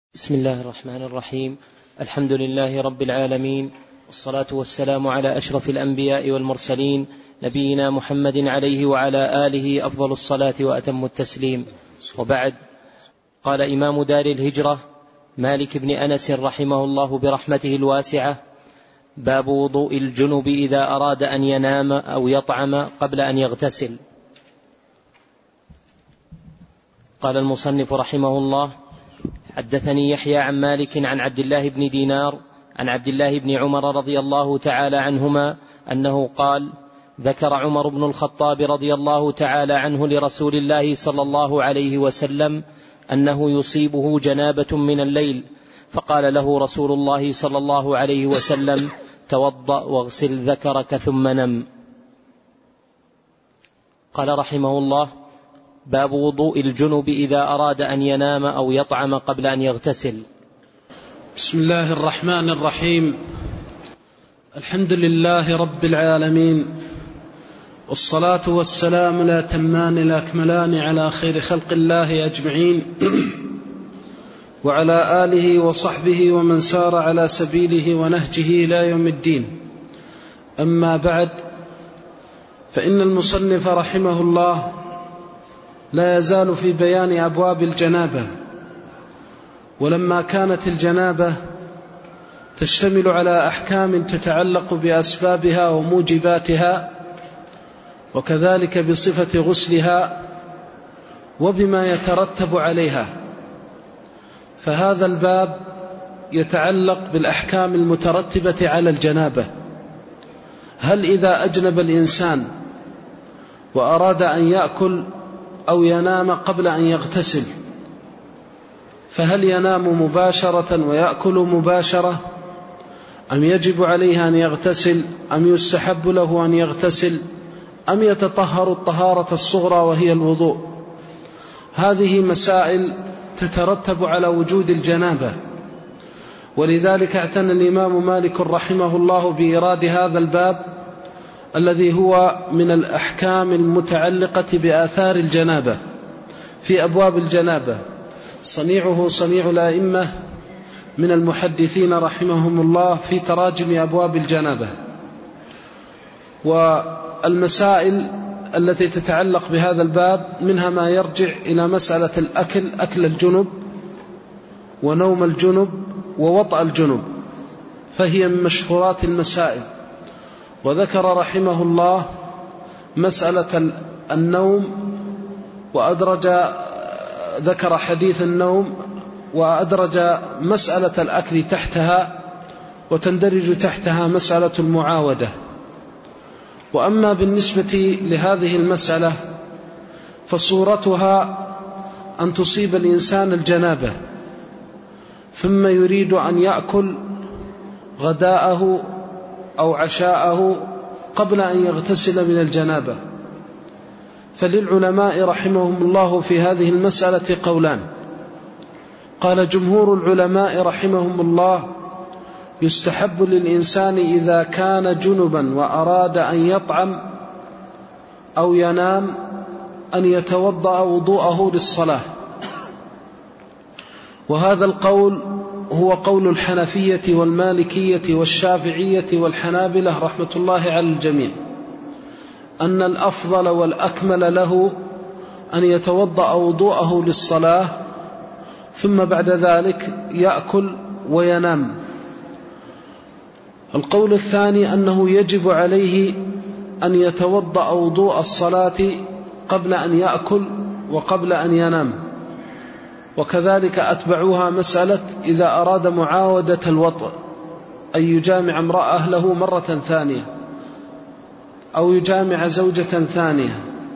بسم الله الرحمن الرحيم. الحمد لله رب العالمين، والصلاة والسلام على أشرف الأنبياء والمرسلين، نبينا محمد عليه وعلى آله أفضل الصلاة وأتم التسليم، وبعد. قال إمام دار الهجرة مالك بن أنس رحمه الله برحمته الواسعة: باب وضوء الجنب إذا أراد أن ينام أو يطعم قبل أن يغتسل. قال المصنف رحمه الله: حدثني يحيى عن مالك عن عبد الله بن دينار عن عبد الله بن عمر رضي الله تعالى عنهما أنه قال: ذكر عمر بن الخطاب رضي الله تعالى عنه لرسول الله صلى الله عليه وسلم أنه يصيبه جنابة من الليل، فقال له رسول الله صلى الله عليه وسلم: توضأ واغسل ذكرك ثم نم. قال رحمه الله: باب وضوء الجنب إذا أراد أن ينام أو يطعم قبل أن يغتسل. بسم الله الرحمن الرحيم. الحمد لله رب العالمين، والصلاة والسلام لا تمان الأكملان على خير خلق الله أجمعين، وعلى آله وصحبه ومن سار على سبيله ونهجه إلى يوم الدين. أما بعد، فإن المصنف رحمه الله لا يزال في بيان أبواب الجنابة، ولما كانت الجنابة تشتمل على أحكام تتعلق بأسبابها وموجباتها، وكذلك بصفة غسلها وبما يترتب عليها، فهذا الباب يتعلق بالأحكام المترتبة على الجنابة. هل إذا أجنب الإنسان وأراد أن يأكل أو ينام قبل أن يغتسل، فهل ينام مباشرة ويأكل مباشرة، أم يجب عليه أن يغتسل، أم يستحب له أن يغتسل، أم يتطهر الطهارة الصغرى وهي الوضوء؟ هذه مسائل تترتب على وجود الجنابة، ولذلك اعتنى الإمام مالك رحمه الله بإيراد هذا الباب الذي هو من الأحكام المتعلقة بآثار الجنابة في أبواب الجنابة. صنيعه صنيع الأئمة من المحدثين رحمهم الله في تراجم أبواب الجنابة. والمسائل التي تتعلق بهذا الباب منها ما يرجع إلى مسألة الأكل، أكل الجنب، ونوم الجنب، ووطأ الجنب، فهي من مشهورات المسائل. وذكر رحمه الله مسألة النوم، ذكر حديث النوم، وأدرج مسألة الأكل تحتها، وتندرج تحتها مسألة المعاودة. وأما بالنسبة لهذه المسألة فصورتها أن تصيب الإنسان الجنابة ثم يريد أن يأكل غداءه أو عشاءه قبل أن يغتسل من الجنابة. فللعلماء رحمهم الله في هذه المسألة قولان. قال جمهور العلماء رحمهم الله: يستحب للإنسان إذا كان جنبا وأراد أن يطعم أو ينام أن يتوضأ وضوءه للصلاة. وهذا القول هو قول الحنفية والمالكية والشافعية والحنابلة رحمة الله على الجميع، أن الأفضل والأكمل له أن يتوضأ وضوءه للصلاة، ثم بعد ذلك يأكل وينام. القول الثاني أنه يجب عليه أن يتوضأ وضوء الصلاة قبل أن يأكل وقبل أن ينام. وكذلك أتبعوها مسألة إذا أراد معاودة الوطء، أن يجامع امرأة له مرة ثانية أو يجامع زوجة ثانية.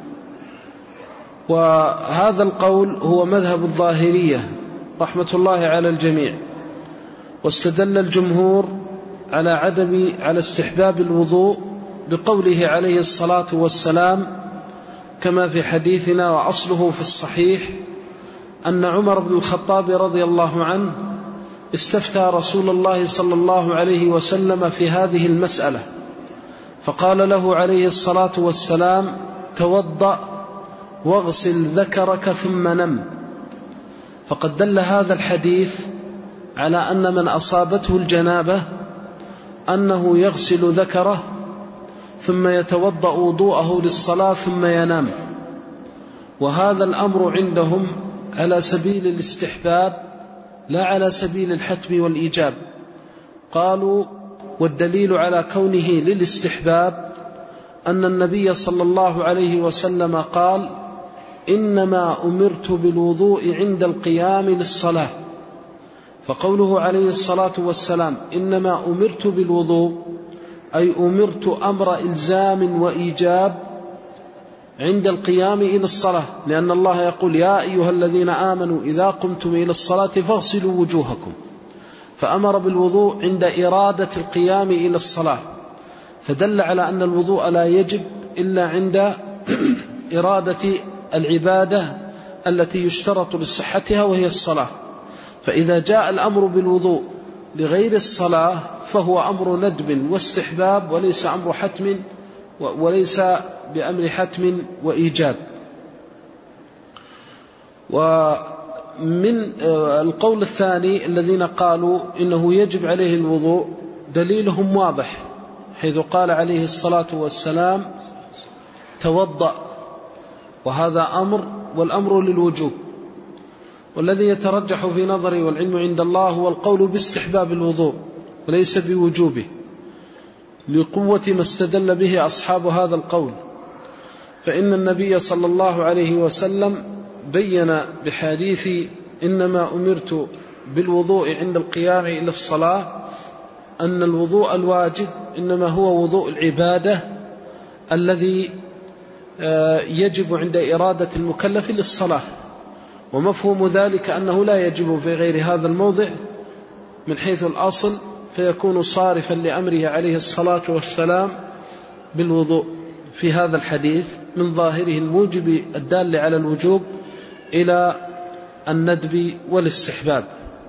وهذا القول هو مذهب الظاهرية رحمة الله على الجميع. واستدل الجمهور على استحباب الوضوء بقوله عليه الصلاة والسلام كما في حديثنا وأصله في الصحيح أن عمر بن الخطاب رضي الله عنه استفتى رسول الله صلى الله عليه وسلم في هذه المسألة، فقال له عليه الصلاة والسلام: توضأ واغسل ذكرك ثم نم. فقد دل هذا الحديث على أن من أصابته الجنابة أنه يغسل ذكره ثم يتوضأ وضوءه للصلاة ثم ينام، وهذا الأمر عندهم على سبيل الاستحباب لا على سبيل الحتم والإيجاب. قالوا والدليل على كونه للاستحباب أن النبي صلى الله عليه وسلم قال: إنما أمرت بالوضوء عند القيام للصلاة. فقوله عليه الصلاة والسلام إنما أمرت بالوضوء أي أمرت أمر إلزام وإيجاب عند القيام إلى الصلاة، لأن الله يقول: يا أيها الذين آمنوا إذا قمتم إلى الصلاة فاغسلوا وجوهكم، فأمر بالوضوء عند إرادة القيام إلى الصلاة، فدل على أن الوضوء لا يجب إلا عند إرادة العبادة التي يشترط لصحتها وهي الصلاة. فإذا جاء الأمر بالوضوء لغير الصلاة فهو أمر ندب واستحباب وليس أمر حتم وليس بأمر حتم وإيجاب. ومن القول الثاني الذين قالوا إنه يجب عليه الوضوء دليلهم واضح، حيث قال عليه الصلاة والسلام: توضأ، وهذا أمر والأمر للوجوب. والذي يترجح في نظري والعلم عند الله هو القول باستحباب الوضوء وليس بوجوبه، لقوة ما استدل به أصحاب هذا القول. فإن النبي صلى الله عليه وسلم بين بحديث إنما أمرت بالوضوء عند القيام إلى الصلاة أن الوضوء الواجب إنما هو وضوء العبادة الذي يجب عند إرادة المكلف للصلاة، ومفهوم ذلك أنه لا يجب في غير هذا الموضع من حيث الأصل، فيكون صارفا لأمره عليه الصلاة والسلام بالوضوء في هذا الحديث من ظاهره الموجب الدال على الوجوب إلى الندب والاستحباب.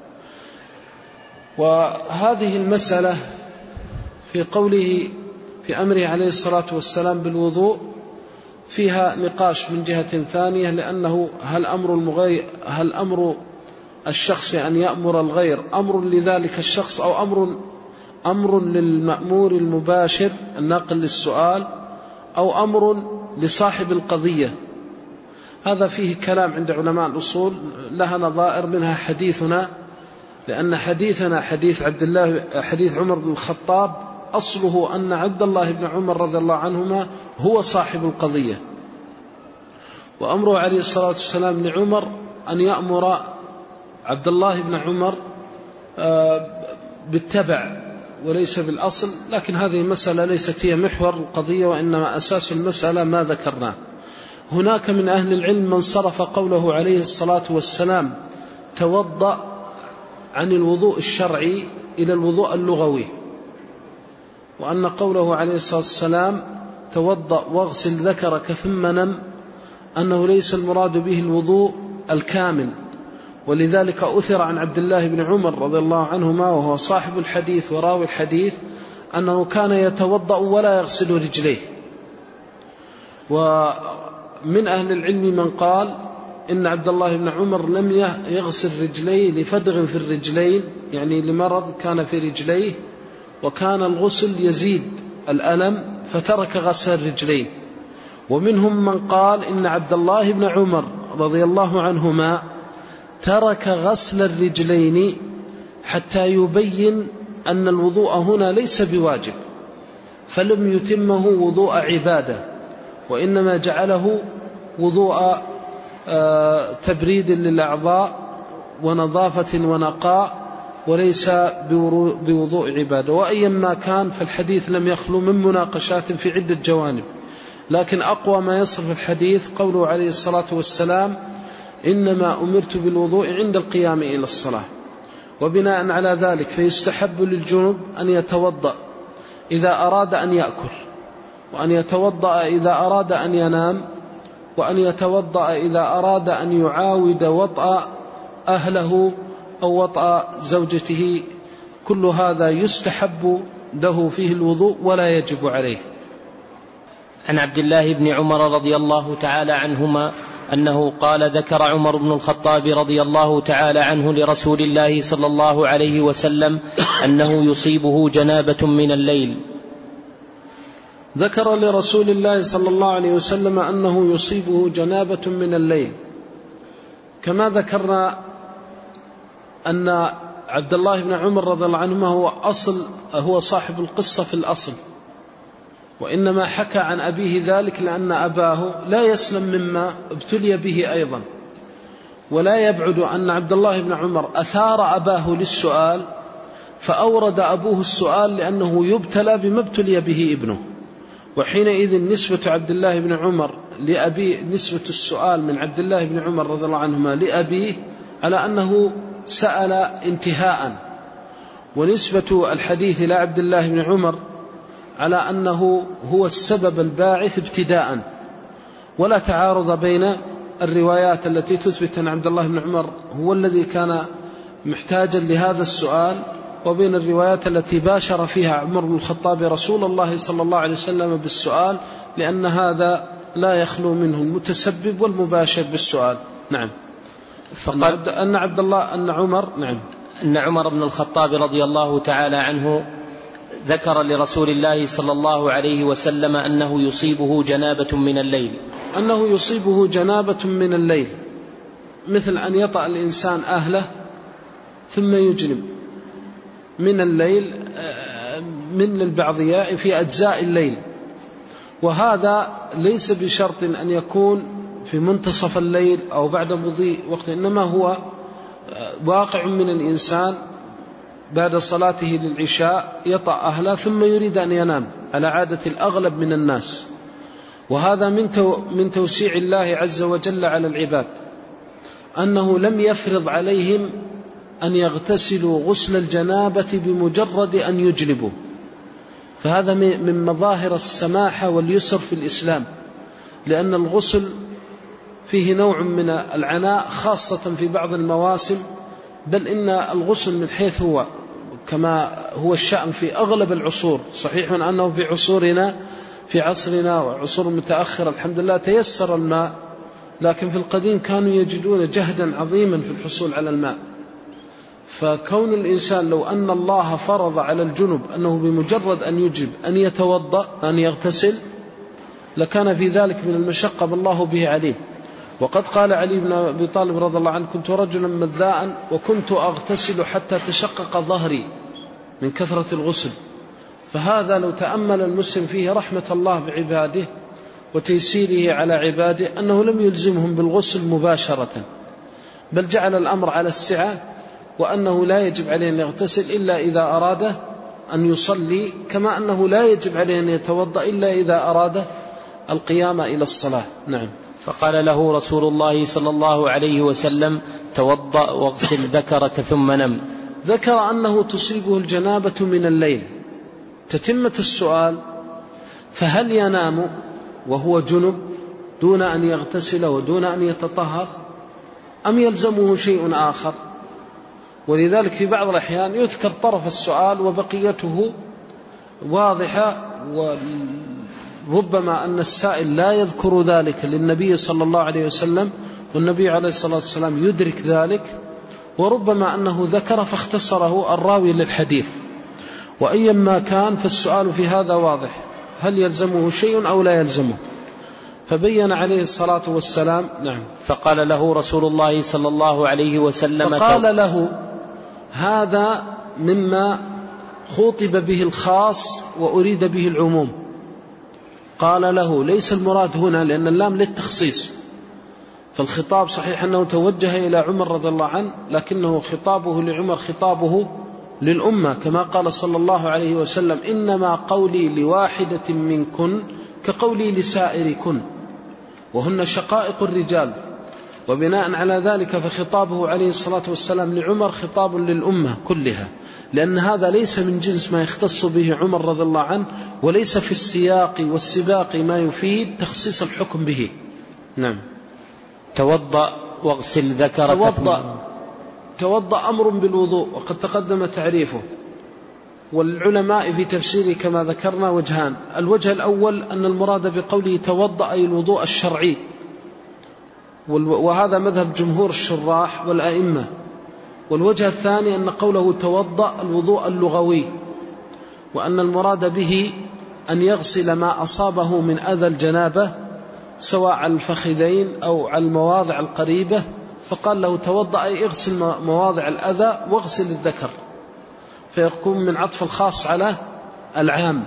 وهذه المسألة في قوله في أمره عليه الصلاة والسلام بالوضوء فيها نقاش من جهة ثانية، لأنه هل أمر الشخص أن يأمر الغير أمر لذلك الشخص أو أمر للمأمور المباشر الناقل للسؤال أو أمر لصاحب القضية؟ هذا فيه كلام عند علماء الأصول لها نظائر، منها حديثنا، لأن حديثنا حديث عمر بن الخطاب أصله أن عبد الله بن عمر رضي الله عنهما هو صاحب القضية، وأمره عليه الصلاة والسلام لعمر أن يأمر عبد الله بن عمر بالتبع وليس بالأصل. لكن هذه المسألة ليست هي محور القضية، وإنما أساس المسألة ما ذكرناه. هناك من أهل العلم من صرف قوله عليه الصلاة والسلام توضأ عن الوضوء الشرعي إلى الوضوء اللغوي، وأن قوله عليه الصلاة والسلام توضأ واغسل ذكرك ثم نم أنه ليس المراد به الوضوء الكامل. ولذلك أثر عن عبد الله بن عمر رضي الله عنهما وهو صاحب الحديث وراوي الحديث أنه كان يتوضأ ولا يغسل رجليه. ومن أهل العلم من قال إن عبد الله بن عمر لم يغسل رجليه لفدغ في الرجلين، يعني لمرض كان في رجليه، وكان الغسل يزيد الألم فترك غسل الرجلين. ومنهم من قال إن عبد الله بن عمر رضي الله عنهما ترك غسل الرجلين حتى يبين أن الوضوء هنا ليس بواجب، فلم يتمه وضوء عبادة، وإنما جعله وضوء تبريد للأعضاء ونظافة ونقاء وليس بوضوء عبادة. وأيما كان فالحديث لم يخلو من مناقشات في عدة جوانب، لكن أقوى ما يصرف الحديث قوله عليه الصلاة والسلام إنما أمرت بالوضوء عند القيام إلى الصلاة. وبناء على ذلك فيستحب للجنب أن يتوضأ إذا أراد أن يأكل، وأن يتوضأ إذا أراد أن ينام، وأن يتوضأ إذا أراد أن يعاود وطأ أهله أو وطأ زوجته. كل هذا يستحب له فيه الوضوء ولا يجب عليه. عن عبد الله بن عمر رضي الله تعالى عنهما أنه قال: ذكر عمر بن الخطاب رضي الله تعالى عنه لرسول الله صلى الله عليه وسلم أنه يصيبه جنابة من الليل. ذكر لرسول الله صلى الله عليه وسلم أنه يصيبه جنابة من الليل، كما ذكرنا أن عبد الله بن عمر رضي الله عنهما هو صاحب القصة في الأصل، وإنما حكى عن أبيه ذلك لأن أباه لا يسلم مما ابتلي به أيضا. ولا يبعد أن عبد الله بن عمر أثار أباه للسؤال، فأورد أبوه السؤال لأنه يبتلى بما ابتلي به ابنه. وحينئذ نسبة عبد الله بن عمر لأبيه، نسبة السؤال من عبد الله بن عمر رضي الله عنهما لأبيه على أنه سأل انتهاء، ونسبة الحديث إلى عبد الله بن عمر على أنه هو السبب الباعث ابتداء. ولا تعارض بين الروايات التي تثبت أن عبد الله بن عمر هو الذي كان محتاجا لهذا السؤال، وبين الروايات التي باشر فيها عمر بن الخطاب رسول الله صلى الله عليه وسلم بالسؤال، لأن هذا لا يخلو منه المتسبب والمباشر بالسؤال. نعم. فقد أن عبد الله أن عمر بن الخطاب رضي الله تعالى عنه ذكر لرسول الله صلى الله عليه وسلم أنه يصيبه جنابة من الليل. أنه يصيبه جنابة من الليل، مثل أن يطأ الإنسان أهله ثم يجنب من الليل من البعضياء في أجزاء الليل، وهذا ليس بشرط أن يكون في منتصف الليل أو بعد مضي وقت، إنما هو واقع من الإنسان بعد صلاته للعشاء يطأ أهله ثم يريد أن ينام على عادة الأغلب من الناس. وهذا من توسيع الله عز وجل على العباد، أنه لم يفرض عليهم أن يغتسلوا غسل الجنابة بمجرد أن يجنبوا، فهذا من مظاهر السماحة واليسر في الإسلام، لأن الغسل فيه نوع من العناء خاصة في بعض المواسم، بل إن الغسل من حيث هو كما هو الشأن في أغلب العصور، صحيح أنه في عصورنا في عصرنا وعصور متأخرة الحمد لله تيسر الماء، لكن في القديم كانوا يجدون جهدا عظيما في الحصول على الماء. فكون الإنسان لو أن الله فرض على الجنب أنه بمجرد أن يجب أن يتوضأ أن يغتسل لكان في ذلك من المشقة بالله به عليم. وقد قال علي بن أبي طالب رضي الله عنه: كنت رجلا مذاء وكنت أغتسل حتى تشقق ظهري من كثرة الغسل. فهذا لو تأمل المسلم فيه رحمة الله بعباده وتيسيره على عباده، أنه لم يلزمهم بالغسل مباشرة، بل جعل الأمر على السعة، وأنه لا يجب عليه أن يغتسل إلا إذا أراد أن يصلي، كما أنه لا يجب عليه أن يتوضأ إلا إذا أراد القيام إلى الصلاة. نعم. فقال له رسول الله صلى الله عليه وسلم: توضأ واغسل ذكرك ثم نم. ذكر أنه تصيبه الجنابة من الليل. تتمة السؤال: فهل ينام وهو جنب دون أن يغتسل ودون أن يتطهر، أم يلزمه شيء آخر؟ ولذلك في بعض الأحيان يذكر طرف السؤال وبقيته واضحة، وربما أن السائل لا يذكر ذلك للنبي صلى الله عليه وسلم، والنبي عليه الصلاة والسلام يدرك ذلك، وربما أنه ذكر فاختصره الراوي للحديث. وأيما كان فالسؤال في هذا واضح: هل يلزمه شيء أو لا يلزمه؟ فبين عليه الصلاة والسلام. نعم. فقال له رسول الله صلى الله عليه وسلم: فقال له: هذا مما خوطب به الخاص وأريد به العموم. قال له، ليس المراد هنا لأن اللام للتخصيص، فالخطاب صحيح أنه توجه إلى عمر رضي الله عنه، لكنه خطابه لعمر خطابه للأمة، كما قال صلى الله عليه وسلم: إنما قولي لواحدة منكن كقولي لسائركن، وهن شقائق الرجال. وبناء على ذلك فخطابه عليه الصلاة والسلام لعمر خطاب للأمة كلها، لأن هذا ليس من جنس ما يختص به عمر رضي الله عنه، وليس في السياق والسباق ما يفيد تخصيص الحكم به. نعم. توضأ واغسل ذكرك. توضأ أمر بالوضوء، وقد تقدم تعريفه، والعلماء في تفسيره كما ذكرنا وجهان: الوجه الأول أن المراد بقوله توضأ أي الوضوء الشرعي، وهذا مذهب جمهور الشراح والأئمة. والوجه الثاني أن قوله توضأ الوضوء اللغوي، وأن المراد به أن يغسل ما أصابه من أذى الجنابة سواء على الفخذين أو على المواضع القريبة، فقال له توضأ أي اغسل مواضع الأذى واغسل الذكر، فيكون من عطف الخاص على العام.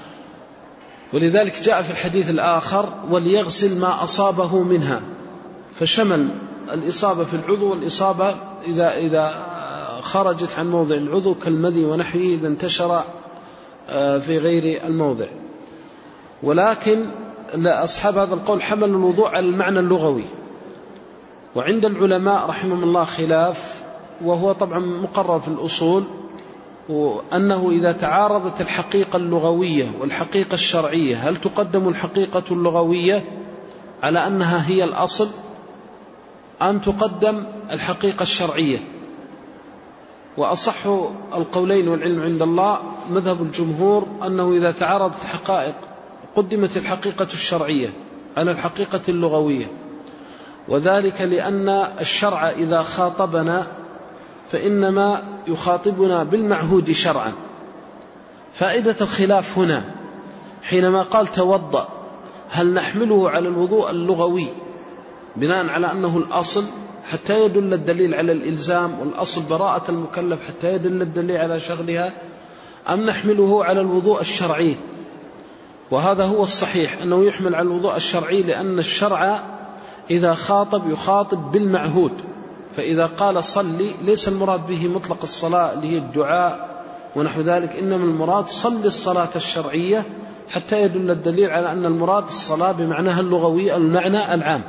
ولذلك جاء في الحديث الآخر وليغسل ما أصابه منها، فشمل الإصابة في العضو والإصابة إذا خرجت عن موضع العضو كالمذي ونحوه إذا انتشر في غير الموضع. ولكن أصحاب هذا القول حمل الوضوء على المعنى اللغوي. وعند العلماء رحمهم الله خلاف، وهو طبعا مقرر في الأصول، وأنه إذا تعارضت الحقيقة اللغوية والحقيقة الشرعية هل تقدم الحقيقة اللغوية على أنها هي الأصل أم تقدم الحقيقة الشرعية؟ وأصح القولين والعلم عند الله مذهب الجمهور أنه إذا تعارضت حقائق قدمت الحقيقة الشرعية على الحقيقة اللغوية، وذلك لأن الشرع إذا خاطبنا فإنما يخاطبنا بالمعهود شرعا. فائدة الخلاف هنا حينما قال توضأ هل نحمله على الوضوء اللغوي بناء على أنه الأصل حتى يدل الدليل على الإلزام، والأصل براءة المكلف حتى يدل الدليل على شغلها، أم نحمله على الوضوء الشرعي؟ وهذا هو الصحيح أنه يحمل على الوضوء الشرعي، لأن الشرع إذا خاطب يخاطب بالمعهود. فإذا قال صلي ليس المراد به مطلق الصلاة اللي هي الدعاء ونحو ذلك، إنما المراد صلي الصلاة الشرعية حتى يدل الدليل على أن المراد الصلاة بمعناها اللغوي المعنى العام.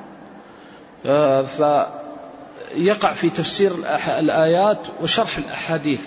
فيقع في تفسير الآيات وشرح الأحاديث.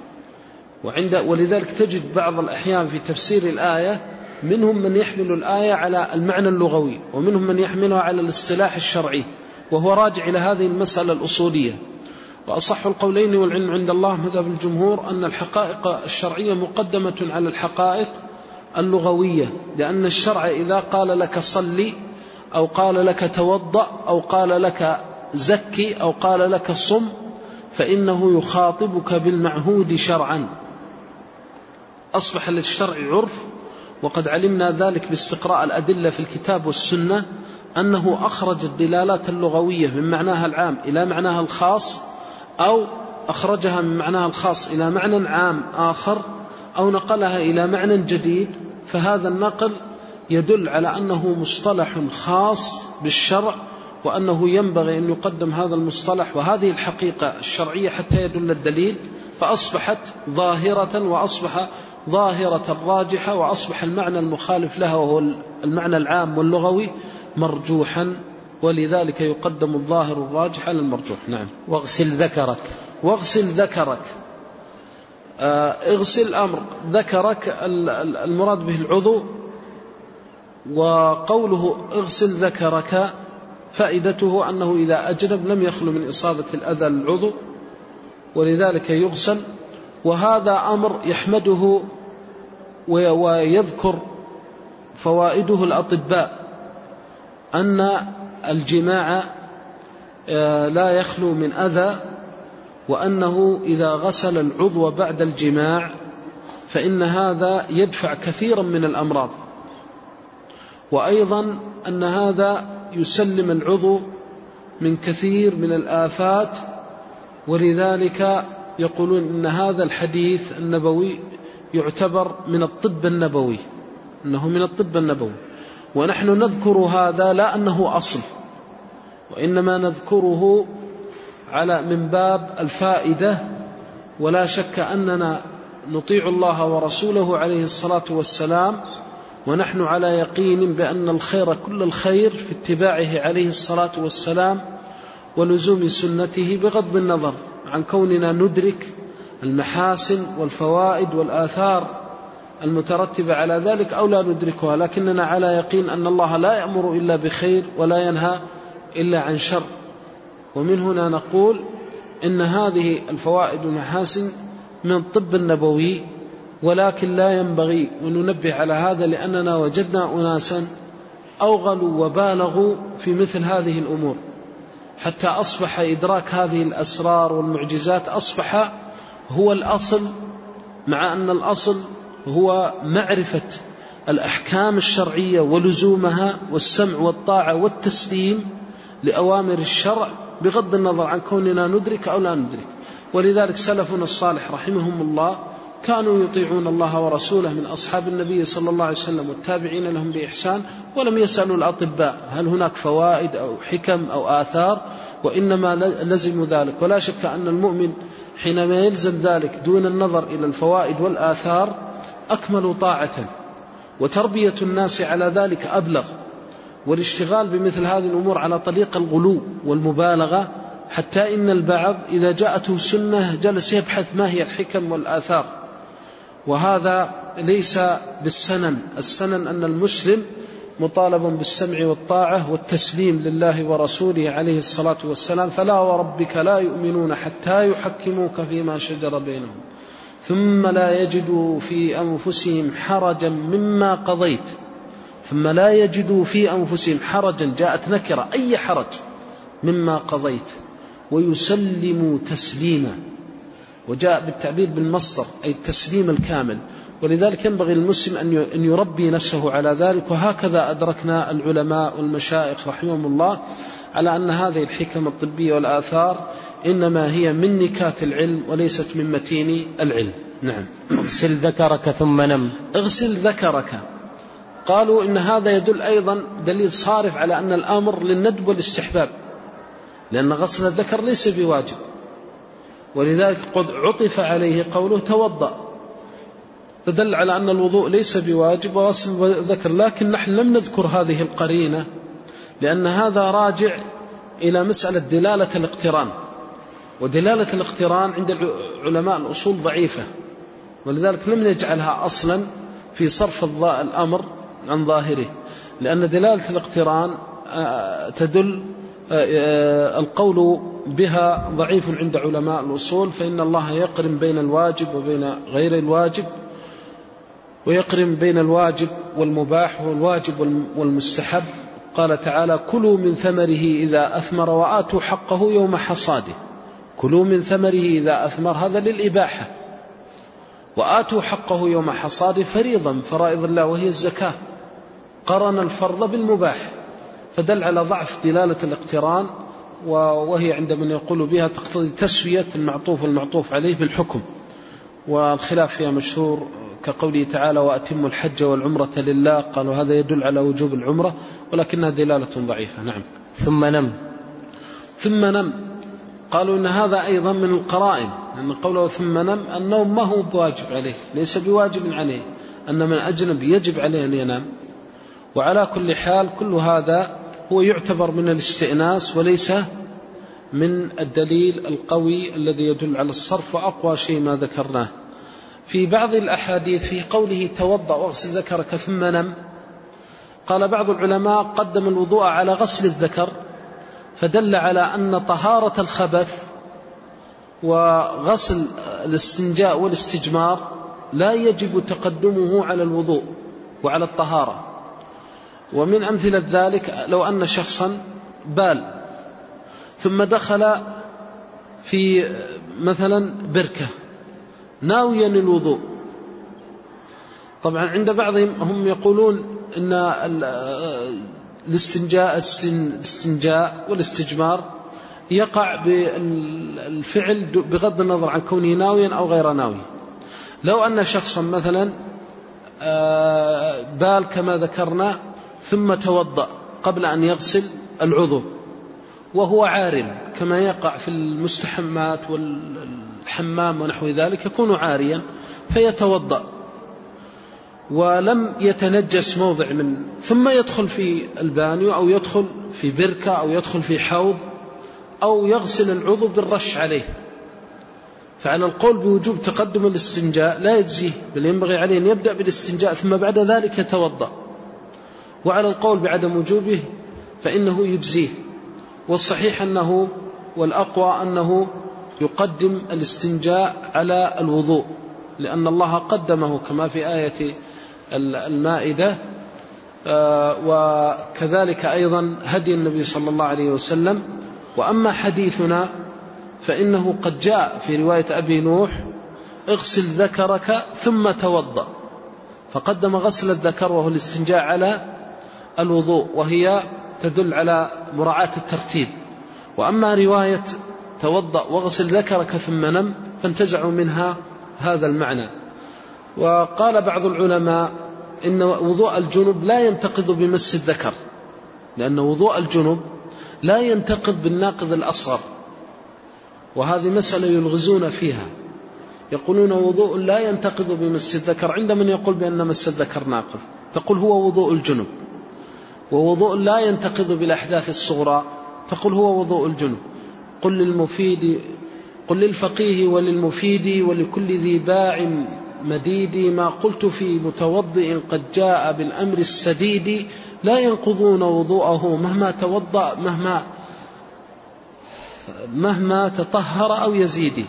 ولذلك تجد بعض الأحيان في تفسير الآية منهم من يحمل الآية على المعنى اللغوي ومنهم من يحملها على الاصطلاح الشرعي، وهو راجع إلى هذه المسألة الأصولية. وأصح القولين والعلم عند الله مذهب الجمهور أن الحقائق الشرعية مقدمة على الحقائق اللغوية، لأن الشرع إذا قال لك صلي أو قال لك توضأ أو قال لك زكي أو قال لك صم فإنه يخاطبك بالمعهود شرعا. أصبح للشرع عرف، وقد علمنا ذلك باستقراء الأدلة في الكتاب والسنة أنه أخرج الدلالات اللغوية من معناها العام إلى معناها الخاص، أو أخرجها من معناها الخاص إلى معنى عام آخر، أو نقلها إلى معنى جديد. فهذا النقل يدل على أنه مصطلح خاص بالشرع، وأنه ينبغي أن يقدم هذا المصطلح وهذه الحقيقة الشرعية حتى يدل الدليل، فأصبحت ظاهرة وأصبح ظاهرة راجحة، وأصبح المعنى المخالف لها وهو المعنى العام واللغوي مرجوحا، ولذلك يقدم الظاهر الراجح على المرجوح. نعم. واغسل ذكرك. واغسل ذكرك، اغسل أمر ذكرك المراد به العضو. وقوله اغسل ذكرك فائدته أنه إذا أجنب لم يخلو من إصابة الأذى العضو، ولذلك يغسل. وهذا أمر يحمده ويذكر فوائده الأطباء، أن الجماع لا يخلو من أذى، وأنه إذا غسل العضو بعد الجماع فإن هذا يدفع كثيرا من الأمراض، وأيضا أن هذا يسلم العضو من كثير من الآفات. ولذلك يقولون إن هذا الحديث النبوي يعتبر من الطب النبوي، إنه من الطب النبوي. ونحن نذكر هذا لا أنه أصل، وإنما نذكره من باب الفائدة. ولا شك أننا نطيع الله ورسوله عليه الصلاة والسلام، ونحن على يقين بأن الخير كل الخير في اتباعه عليه الصلاة والسلام ولزوم سنته، بغض النظر عن كوننا ندرك المحاسن والفوائد والآثار المترتبة على ذلك أو لا ندركها، لكننا على يقين أن الله لا يأمر إلا بخير ولا ينهى إلا عن شر. ومن هنا نقول إن هذه الفوائد والمحاسن من الطب النبوي، ولكن لا ينبغي وننبه على هذا، لأننا وجدنا أناسا أوغلوا وبالغوا في مثل هذه الأمور، حتى أصبح إدراك هذه الأسرار والمعجزات أصبح هو الأصل، مع أن الأصل هو معرفة الأحكام الشرعية ولزومها والسمع والطاعة والتسليم لأوامر الشرع بغض النظر عن كوننا ندرك أو لا ندرك. ولذلك سلفنا الصالح رحمهم الله كانوا يطيعون الله ورسوله من أصحاب النبي صلى الله عليه وسلم والتابعين لهم بإحسان، ولم يسألوا الأطباء هل هناك فوائد أو حكم أو آثار، وإنما لزموا ذلك. ولا شك أن المؤمن حينما يلزم ذلك دون النظر إلى الفوائد والآثار أكمل طاعة، وتربية الناس على ذلك أبلغ، والاشتغال بمثل هذه الأمور على طريق الغلو والمبالغة، حتى إن البعض إذا جاءته سنة جلس يبحث ما هي الحكم والآثار، وهذا ليس بالسنن. السنن أن المسلم مطالب بالسمع والطاعة والتسليم لله ورسوله عليه الصلاة والسلام. فلا وربك لا يؤمنون حتى يحكموك فيما شجر بينهم ثم لا يجدوا في أنفسهم حرجا مما قضيت. ثم لا يجدوا في أنفسهم حرجا، جاءت نكرة، أي حرج مما قضيت، ويسلموا تسليما، وجاء بالتعبير بالمصدر أي التسليم الكامل. ولذلك ينبغي المسلم أن يربي نفسه على ذلك. وهكذا أدركنا العلماء والمشايخ رحمهم الله على أن هذه الحكم الطبية والآثار إنما هي من نكات العلم وليست من متين العلم. نعم. اغسل ذكرك ثم نم. اغسل ذكرك، قالوا إن هذا يدل أيضا دليل صارف على أن الأمر للندب والاستحباب، لأن غسل الذكر ليس بواجب، ولذلك قد عطف عليه قوله توضأ، تدل على أن الوضوء ليس بواجب وغسل الذكر. لكن نحن لم نذكر هذه القرينة لأن هذا راجع إلى مسألة دلالة الاقتران، ودلالة الاقتران عند علماء الأصول ضعيفة، ولذلك لم نجعلها أصلا في صرف الأمر عن ظاهره، لأن دلالة الاقتران تدل القول بها ضعيف عند علماء الأصول، فإن الله يقرن بين الواجب وبين غير الواجب، ويقرن بين الواجب والمباح والواجب والمستحب. قال تعالى كلوا من ثمره إذا أثمر وآتوا حقه يوم حصاده. كلوا من ثمره إذا أثمر هذا للإباحة، وآتوا حقه يوم حصاده فريضا فرائض الله وهي الزكاة، قرن الفرض بالمباح، فدل على ضعف دلالة الاقتران، وهي عند من يقول بها تقتضي تسوية المعطوف والمعطوف عليه بالحكم، والخلاف فيها مشهور كقوله تعالى وأتموا الحج والعمرة لله، قالوا هذا يدل على وجوب العمرة ولكنها دلالة ضعيفة. نعم. ثم نم. ثم نم، قالوا إن هذا أيضا من القرائن، لأن قوله ثم نم النوم ما هو بواجب عليه، ليس بواجب عليه، أن من أجنب يجب عليه أن ينام. وعلى كل حال كل هذا هو يعتبر من الاستئناس وليس من الدليل القوي الذي يدل على الصرف، وأقوى شيء ما ذكرناه. في بعض الأحاديث في قوله توضأ واغسل ذكرك ثم نم، قال بعض العلماء قدم الوضوء على غسل الذكر، فدل على أن طهارة الخبث وغسل الاستنجاء والاستجمار لا يجب تقدمه على الوضوء وعلى الطهارة. ومن أمثلة ذلك لو أن شخصا بال ثم دخل في مثلا بركة ناويا الوضوء، طبعا عند بعضهم هم يقولون أن الاستنجاء والاستجمار يقع بالفعل بغض النظر عن كونه ناويا أو غير ناوي. لو أن شخصا مثلا بال كما ذكرنا ثم توضأ قبل أن يغسل العضو وهو عار كما يقع في المستحمات والحمام ونحو ذلك، يكون عاريا فيتوضأ ولم يتنجس موضع ثم يدخل في البانيو أو يدخل في بركة أو يدخل في حوض أو يغسل العضو بالرش عليه، فعلى القول بوجوب تقدم الاستنجاء لا يجزيه، بل ينبغي عليه أن يبدأ بالاستنجاء ثم بعد ذلك يتوضأ. وعلى القول بعدم وجوبه فإنه يجزيه، والصحيح أنه والأقوى أنه يقدم الاستنجاء على الوضوء، لأن الله قدمه كما في آية المائدة وكذلك أيضا هدي النبي صلى الله عليه وسلم. وأما حديثنا فإنه قد جاء في رواية أبي نوح: اغسل ذكرك ثم توضأ، فقدم غسل الذكر وهو الاستنجاء على الوضوء، وهي تدل على مراعاة الترتيب. وأما رواية توضأ واغسل ذكرك ثم نم فانتزعوا منها هذا المعنى. وقال بعض العلماء إن وضوء الجنب لا ينتقض بمس الذكر، لأن وضوء الجنب لا ينتقض بالناقض الأصغر، وهذه مسألة يلغزون فيها، يقولون وضوء لا ينتقض بمس الذكر، عند من يقول بأن مس الذكر ناقض تقول هو وضوء الجنب، ووضوء لا ينتقض بالأحداث الصغرى تقول هو وضوء الجنب. قل للفقيه وللمفيد ولكل ذي باع مديد ما قلت في متوضئ قد جاء بالأمر السديد، لا ينقضون وضوءه مهما توضأ مهما تطهر أو يزيد،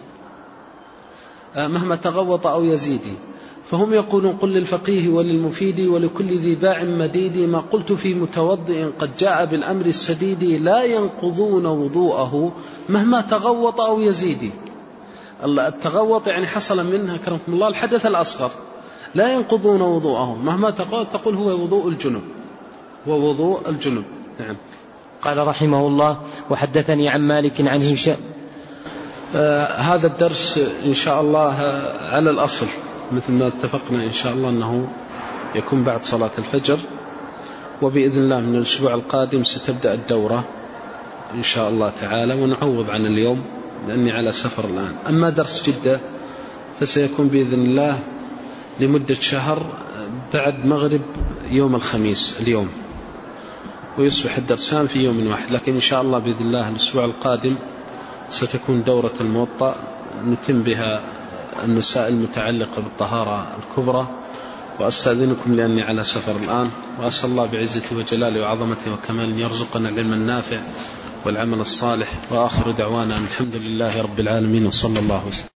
مهما تغوط أو يزيد. فهم يقولون قل للفقيه وللمفيد ولكل ذي باع مديد ما قلت في متوضئ قد جاء بالأمر السديد، لا ينقضون وضوءه مهما تغوط أو يزيد. التغوط يعني حصل منها كرمكم الله الحدث الأصغر، لا ينقضون وضوءه مهما تغوط تقول هو وضوء الجنب، هو وضوء الجنب. نعم. قال رحمه الله: وحدثني عن مالك عن هشام. هذا الدرس إن شاء الله على الأصل مثل ما اتفقنا إن شاء الله أنه يكون بعد صلاة الفجر، وبإذن الله من الأسبوع القادم ستبدأ الدورة إن شاء الله تعالى، ونعوض عن اليوم لأني على سفر الآن. أما درس جدة فسيكون بإذن الله لمدة شهر بعد مغرب يوم الخميس اليوم، ويصبح الدرسان في يوم واحد. لكن إن شاء الله بإذن الله الأسبوع القادم ستكون دورة الموطأ نتم بها المسائل المتعلقة بالطهارة الكبرى. وأستأذنكم لأني على سفر الآن، وأسأل الله بعزته وجلاله وعظمته وكمال يرزقنا العلم النافع والعمل الصالح. وآخر دعوانا الحمد لله رب العالمين، وصلى الله وسلم.